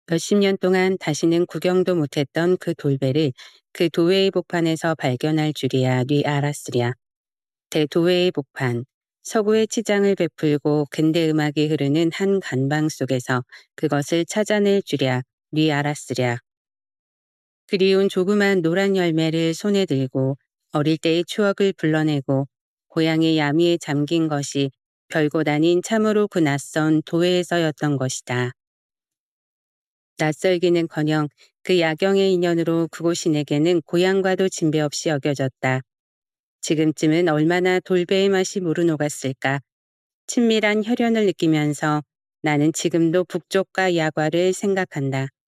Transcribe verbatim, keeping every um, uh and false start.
몇십 년 동안 다시는 구경도 못했던 그 돌배를 그 도회의 복판에서 발견할 줄이야 뉘 알았으랴. 대도회의 복판, 서구의 치장을 베풀고 근대 음악이 흐르는 한 간방 속에서 그것을 찾아낼 줄이야 뉘 알았으랴. 그리운 조그만 노란 열매를 손에 들고 어릴 때의 추억을 불러내고 고향의 야미에 잠긴 것이 별곳 아닌 참으로 그 낯선 도회에서였던 것이다. 낯설기는커녕 그 야경의 인연으로 그곳이 내게는 고향과도 진배없이 여겨졌다. 지금쯤은 얼마나 돌배의 맛이 무르녹았을까. 친밀한 혈연을 느끼면서 나는 지금도 북쪽과 야과를 생각한다.